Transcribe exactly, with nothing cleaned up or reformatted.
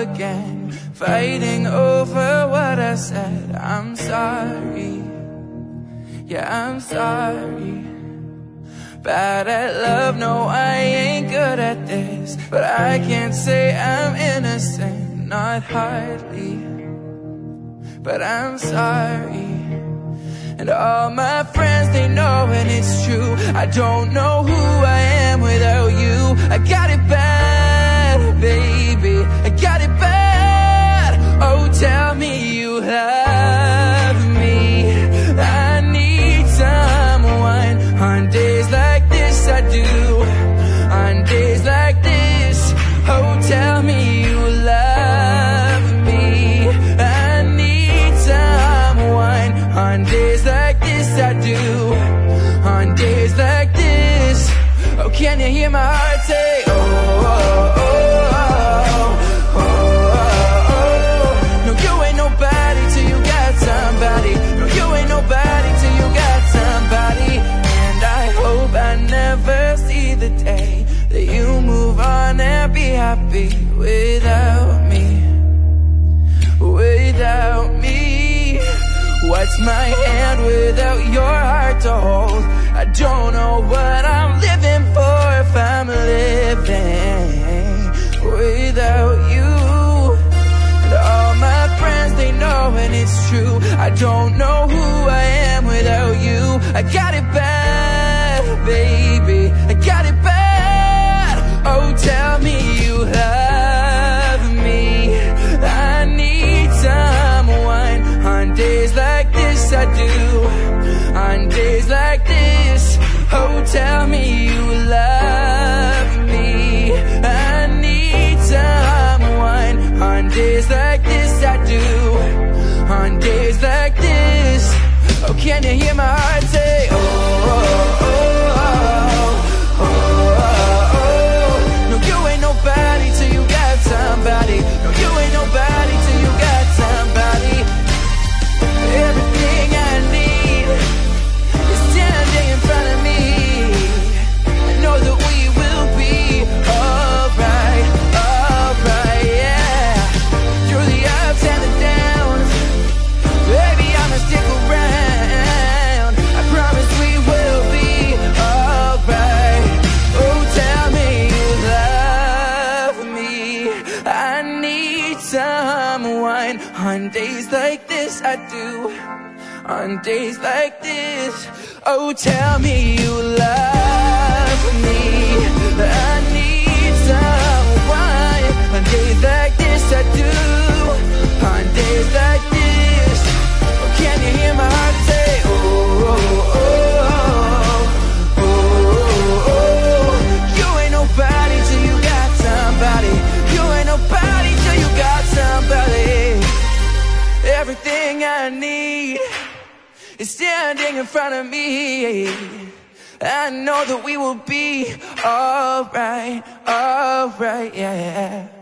again, fighting over what I said. I'm sorry, yeah, I'm sorry. Bad at love, no, I ain't good at this, but I can't say I'm innocent, not hardly. But I'm sorry. And all my friends, they know and it's true, I don't know who I am without you. I got it bad, baby, I got it bad. Oh, tell me you love me. I need someone. On days like this I do, on days like this. Oh, tell me you love me. I need someone. On days like this I do, on days like this. Oh, can you hear my heart say, oh, oh, oh, oh, oh, oh. No, you ain't nobody till you got somebody. No, you ain't nobody till you got somebody. And I hope I never see the day that you move on and be happy without me, without me. What's my hand without your heart to hold? I don't know what I'm living for if I'm living without you. And all my friends, they know and it's true, I don't know who I am without you. I got it bad, baby, I got it bad. Oh, tell me you love me. I need someone. On days like this I do, on days like this. Oh, tell me you love me. I need someone. On days like this I do, on days like this. Oh, can you hear my heart say, oh, oh, oh, oh, oh, oh, oh. No, you ain't nobody till you got somebody. No, you ain't nobody till you got somebody. Everything I need is standing in front of me. I know that we will be alright, alright, yeah. Through the ups and the downs, baby, I'ma stick around. I promise we will be alright. Oh, tell me you love me. I need someone. On days like this I do, on days like this. Oh, tell me you love me. I need someone. On days like this I do, on days like this. Oh, can you hear my heart say, oh, oh, oh, oh, oh, oh. You ain't nobody till you got somebody. You ain't nobody till you got somebody. Everything I need is standing in front of me. I know that we will be alright, alright, yeah.